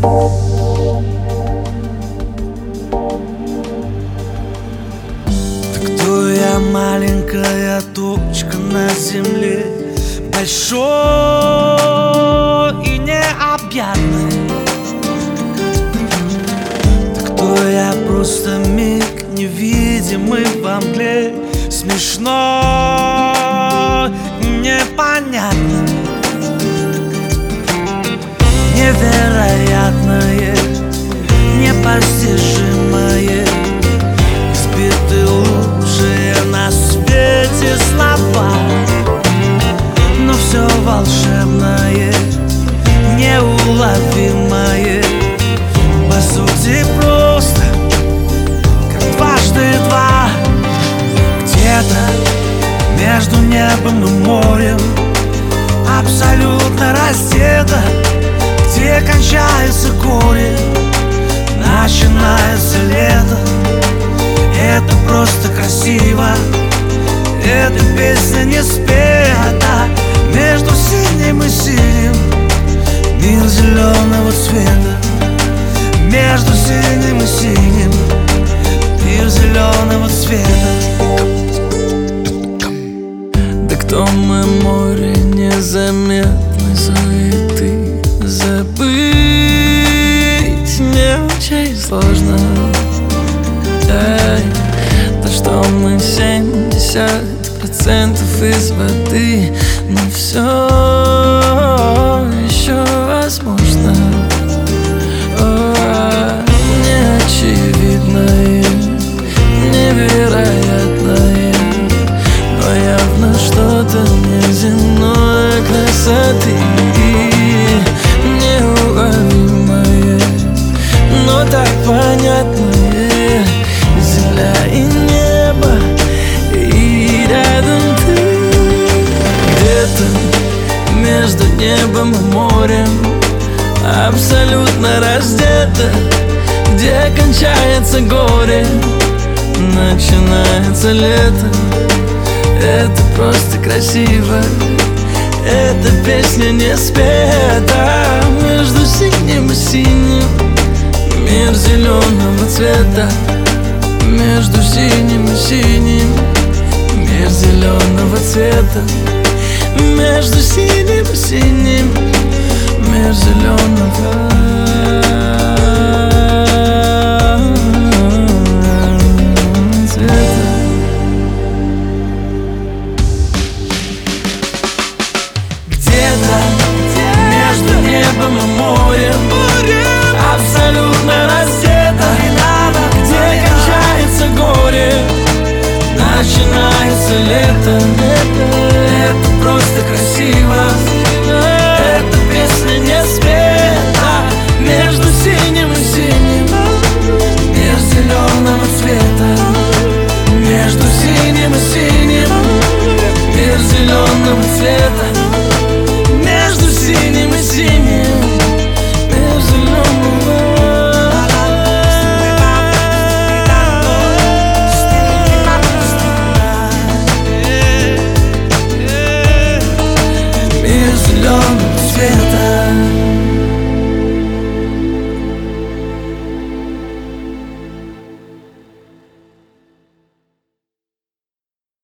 Кто я, маленькая точка на земле, большой и необъятный? Кто я, просто миг, невидимый во мгле, смешной и непонятный? Невероятное, непостижимое, избиты лучшие на свете слова. Но все волшебное, неуловимое, по сути просто как дважды два. Где-то между небом и морем, абсолютно раздета, где кончается горе, начинается лето. Это просто красиво, эта песня не спета. Между синим и синим мир зеленого цвета. Между синим и синим мир зеленого цвета. Да кто мы, море незаметной суеты, забыть не очень сложно. То, что мы 70% из воды, но все еще возможно. Неочевидное, невероятное, но явно что-то неземной красоты. Неуловимое, но так понятное, земля и небо, и рядом ты. Где-то между небом и морем, абсолютно раздета, где кончается горе, начинается лето. Это просто красиво, эта песня не спета. Между синим и синим мир зеленого цвета. Между синим и синим мир зеленого цвета. Между синим и синим мир зеленого